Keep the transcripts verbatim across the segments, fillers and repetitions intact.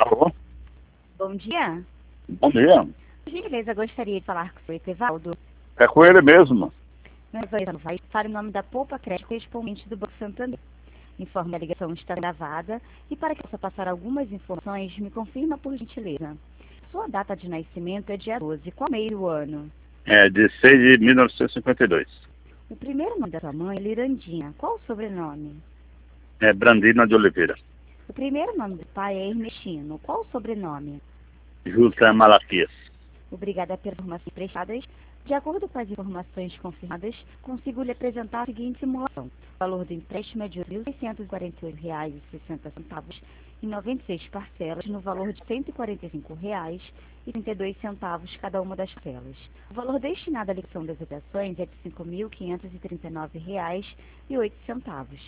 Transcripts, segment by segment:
Alô? Bom dia. Bom dia. Por gentileza, gostaria de falar com o senhor Etevaldo. É com ele mesmo. Meu nome vai fale o nome da Poupa Crédito correspondente do Banco Santander. Informe a ligação está gravada e para que possa passar algumas informações, me confirma por gentileza. Sua data de nascimento é dia doze. Qual mês do ano? É de seis de mil novecentos e cinquenta e dois. O primeiro nome da sua mãe é Lirandinha. Qual o sobrenome? É Brandina de Oliveira. O primeiro nome do pai é Ermestino. Qual o sobrenome? José Malaquias. Obrigada pelas informações prestadas. De acordo com as informações confirmadas, consigo lhe apresentar a seguinte simulação. O valor do empréstimo é de mil seiscentos e quarenta e oito reais e sessenta centavos em noventa e seis parcelas, no valor de cento e quarenta e cinco reais e trinta e dois centavos cada uma das parcelas. O valor destinado à liquidação das operações é de cinco mil quinhentos e trinta e nove reais e oito centavos.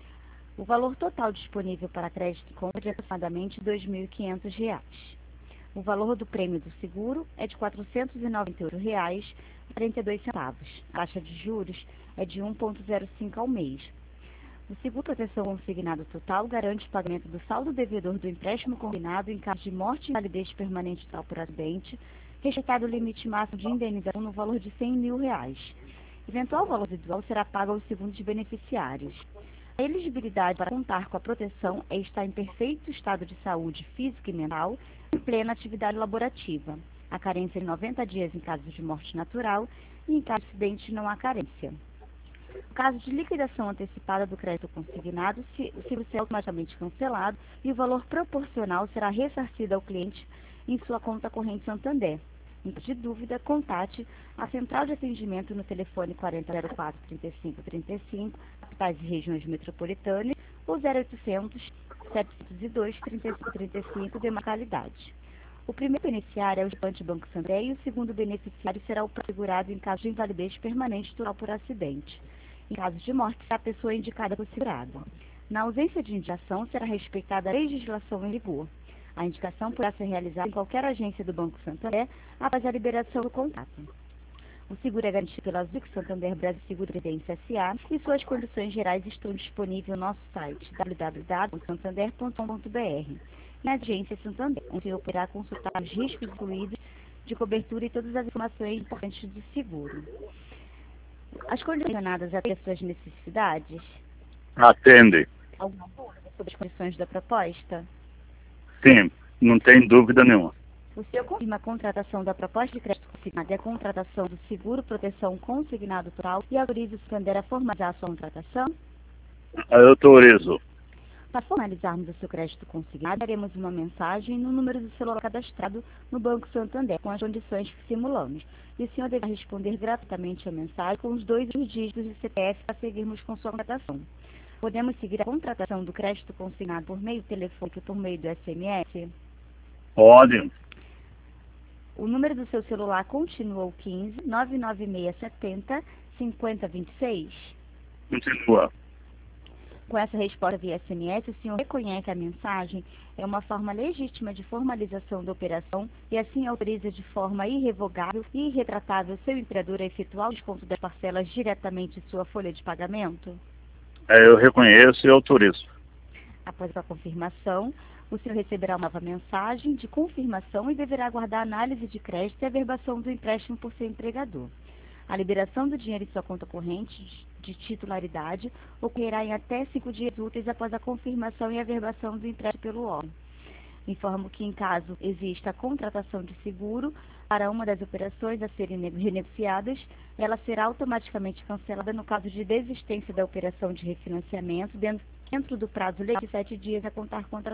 O valor total disponível para crédito e compra é de aproximadamente dois mil e quinhentos reais. O valor do prêmio do seguro é de quatrocentos e noventa e oito reais e quarenta e dois centavos. A taxa de juros é de um vírgula zero cinco ao mês. O seguro proteção consignado total garante o pagamento do saldo devedor do empréstimo consignado em caso de morte e invalidez permanente total por acidente, respeitado o limite máximo de indenização no valor de cem mil reais. Eventual valor residual será pago aos segundos beneficiários. A elegibilidade para contar com a proteção é estar em perfeito estado de saúde física e mental, em plena atividade laborativa. A carência de noventa dias em caso de morte natural e em caso de acidente não há carência. No caso de liquidação antecipada do crédito consignado, o seguro será automaticamente cancelado e o valor proporcional será ressarcido ao cliente em sua conta corrente Santander. Em caso de dúvida, contate a central de atendimento no telefone quarenta zero quatro, trinta e cinco trinta e cinco, capitais e regiões metropolitanas, ou zero oitocentos, setecentos e dois, trinta e cinco trinta e cinco, de localidade. O primeiro beneficiário é o Gigante Banco Santander e o segundo beneficiário será o segurado em caso de invalidez permanente total por acidente. Em caso de morte, será a pessoa indicada por segurado. Na ausência de indicação, será respeitada a legislação em vigor. A indicação poderá ser realizada em qualquer agência do Banco Santander após a liberação do contrato. O seguro é garantido pela Zuc Santander Brasil Seguro Previdência S A e suas condições gerais estão disponíveis no nosso site w w w ponto santander ponto com ponto b r. Na agência Santander, onde você poderá consultar os riscos incluídos de cobertura e todas as informações importantes do seguro. As condicionadas atendem às suas necessidades? Atende. Alguma dúvida sobre as condições da proposta? Sim, não tem dúvida nenhuma. O senhor confirma a contratação da proposta de crédito consignado e a contratação do seguro proteção consignado total e autoriza o Santander a formalizar a sua contratação? Eu autorizo. Para formalizarmos o seu crédito consignado, daremos uma mensagem no número do celular cadastrado no Banco Santander, com as condições que simulamos. E o senhor deverá responder gratuitamente a mensagem com os dois dígitos de C P F para seguirmos com sua contratação. Podemos seguir a contratação do crédito consignado por meio telefônico e por meio do S M S? Pode. O número do seu celular continua o quinze, nove nove seis sete zero, cinco zero dois seis? Continua. Com essa resposta via S M S, o senhor reconhece que a mensagem é uma forma legítima de formalização da operação e assim autoriza de forma irrevogável e irretratável seu empregador a efetuar o desconto das parcelas diretamente em sua folha de pagamento? É, eu reconheço e autorizo. Após a confirmação, o senhor receberá uma nova mensagem de confirmação e deverá aguardar a análise de crédito e a averbação do empréstimo por seu empregador. A liberação do dinheiro em sua conta corrente de titularidade ocorrerá em até cinco dias úteis após a confirmação e averbação do empréstimo pelo órgão. Informo que, em caso exista a contratação de seguro para uma das operações a serem renegociadas, ela será automaticamente cancelada no caso de desistência da operação de refinanciamento dentro, dentro do prazo legal de sete dias a contar contra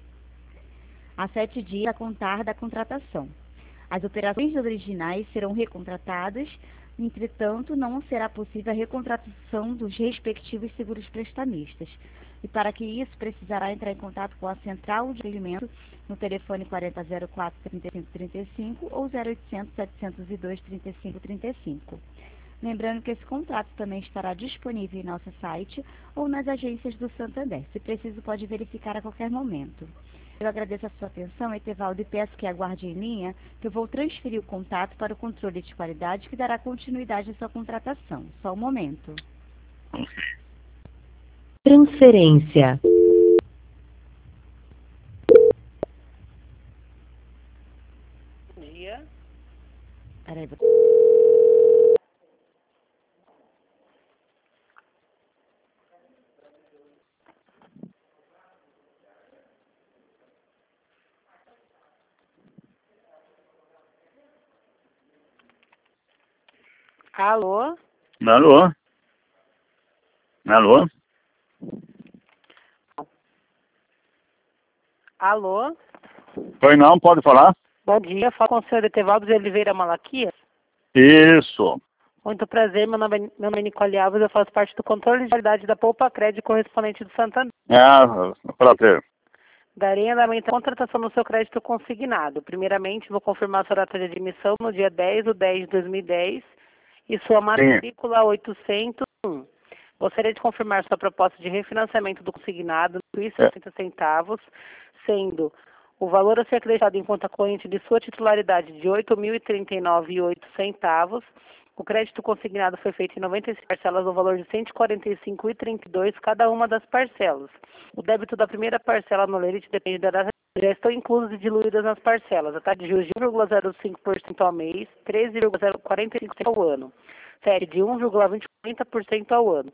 a sete dias a contar da contratação. As operações originais serão recontratadas, entretanto, não será possível a recontratação dos respectivos seguros prestamistas. E para que isso, precisará entrar em contato com a central de atendimento no telefone quarenta zero quatro, trinta e cinco trinta e cinco ou zero oitocentos, setecentos e dois, trinta e cinco trinta e cinco. Lembrando que esse contrato também estará disponível em nosso site ou nas agências do Santander. Se preciso, pode verificar a qualquer momento. Eu agradeço a sua atenção, Etevaldo, e peço que aguarde em linha, que eu vou transferir o contato para o controle de qualidade que dará continuidade à sua contratação. Só um momento. Transferência. dia. Peraí, vou... Alô? Alô? Alô? Alô? Foi não, pode falar? Bom dia, fala com o senhor Etevaldo de Oliveira Malaquias. Isso. Muito prazer, meu nome, é, meu nome é Nicole Alves, eu faço parte do controle de qualidade da Poupa Crédito correspondente do Santander. É, prazer. Darei andamento à contratação do seu crédito consignado. Primeiramente, vou confirmar sua data de admissão no dia dez de dez de dois mil e dez e sua matrícula oitocentos e um. Gostaria de confirmar sua proposta de refinanciamento do consignado em sessenta centavos, sendo o valor a ser acreditado em conta corrente de sua titularidade de oito mil e trinta e nove reais e oito centavos. O crédito consignado foi feito em noventa e seis parcelas no valor de cento e quarenta e cinco reais e trinta e dois centavos cada uma das parcelas. O débito da primeira parcela no lerite depende da data, já estão inclusas e diluídas nas parcelas. A taxa de juros de um vírgula zero cinco por cento ao mês, treze vírgula zero quarenta e cinco por cento ao ano, sete de um vírgula vinte por cento ao ano.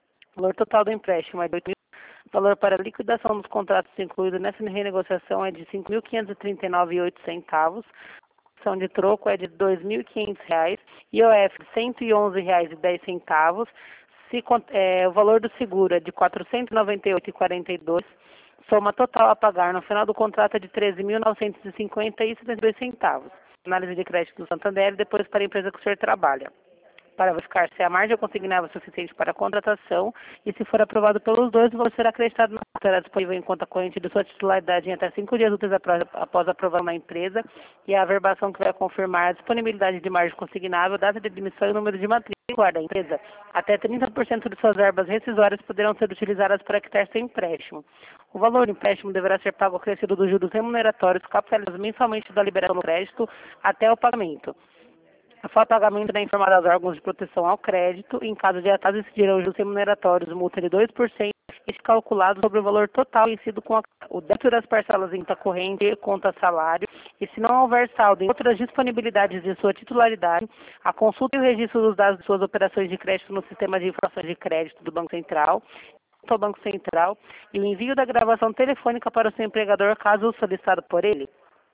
O valor total do empréstimo é de oito mil. O valor para liquidação dos contratos incluído nessa renegociação é de cinco mil quinhentos e trinta e nove reais e oito centavos. A ação de troco é de dois mil e quinhentos reais, I O F de cento e onze reais e dez centavos. Se, é, o valor do seguro é de quatrocentos e noventa e oito reais e quarenta e dois centavos. Soma total a pagar no final do contrato é de treze mil novecentos e cinquenta reais e setenta e dois centavos. Análise de crédito do Santander e depois para a empresa que o senhor trabalha, para verificar se a margem consignável é suficiente para a contratação e, se for aprovado pelos dois, o valor será acreditado na será disponível em conta corrente de sua titularidade em até cinco dias úteis após a aprovação na empresa, e a averbação que vai confirmar a disponibilidade de margem consignável, data de admissão e número de matrícula da empresa. Até trinta por cento de suas verbas rescisórias poderão ser utilizadas para quitar seu empréstimo. O valor do empréstimo deverá ser pago acrescido dos juros remuneratórios capitalizados mensalmente da liberação do crédito até o pagamento. Após o pagamento é informado aos órgãos de proteção ao crédito. Em caso de atraso, incidirão os juros remuneratórios, multa de dois por cento, este calculado sobre o valor total vencido com a, o débito das parcelas em conta corrente e conta salário. E se não houver saldo em outras disponibilidades de sua titularidade, a consulta e o registro dos dados de suas operações de crédito no sistema de informações de crédito do Banco Central, ao Banco Central, e o envio da gravação telefônica para o seu empregador, caso solicitado por ele.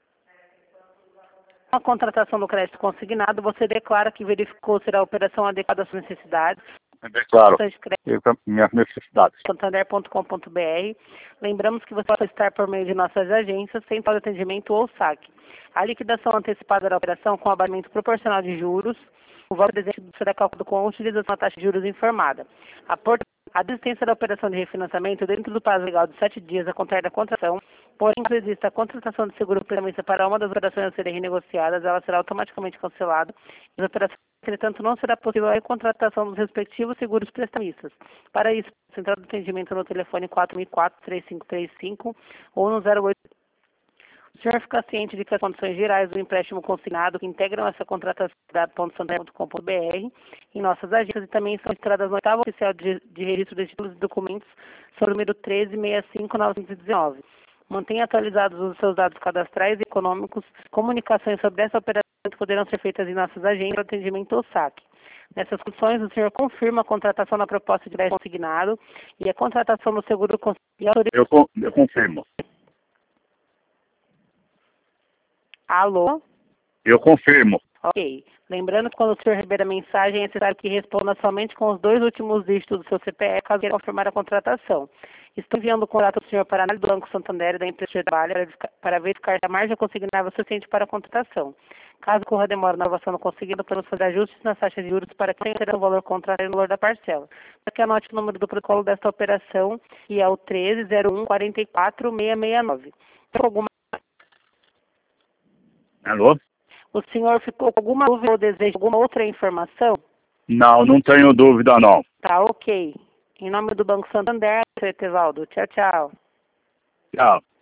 A contratação do crédito consignado, você declara que verificou se a operação adequada às suas necessidades. Declaro. Minhas necessidades. santander ponto com ponto br. Lembramos que você pode estar por meio de nossas agências, central de atendimento ou saque. A liquidação antecipada da operação com abatimento proporcional de juros, o valor presente será calculado com a utilização da taxa de juros informada. A por... A desistência da operação de refinanciamento dentro do prazo legal de sete dias a contar da contratação, porém, se existe a contratação de seguro pré-missa para uma das operações a serem renegociadas, ela será automaticamente cancelada. As operações, entretanto, não será possível a recontratação dos respectivos seguros prestamistas. Para isso, central de atendimento no telefone quatro mil e quatro, três cinco três cinco ou no zero oito. O senhor fica ciente de que as condições gerais do empréstimo consignado que integram essa contratação ponto santander ponto com ponto br em nossas agências e também são registradas no oitavo oficial de, de registro de títulos e documentos, sobre o número treze sessenta e cinco novecentos e dezenove. Mantenha atualizados os seus dados cadastrais e econômicos. Comunicações sobre essa operação poderão ser feitas em nossas agências de atendimento ou saque. Nessas condições, o senhor confirma a contratação na proposta de crédito consignado e a contratação do seguro consignado. Eu, eu confirmo. Alô? Eu confirmo. Ok. Lembrando que quando o senhor receber a mensagem, é necessário que responda somente com os dois últimos dígitos do seu C P F, caso queira confirmar a contratação. Estou enviando o contrato do senhor para a análise do Banco Santander e da empresa de trabalho para verificar se a margem consignável é suficiente para a contratação. Caso ocorra demora na aprovação do consignado, podemos fazer ajustes nas taxas de juros para que tenha o valor contratado no valor da parcela. Para que anote o número do protocolo desta operação, e é o treze zero um quarenta e quatro seiscentos e sessenta e nove. Tem alguma... Alô? O senhor ficou com alguma dúvida ou deseja alguma outra informação? Não, não tenho dúvida não. Tá, ok. Em nome do Banco Santander, senhor Etevaldo. Tchau, tchau. Tchau.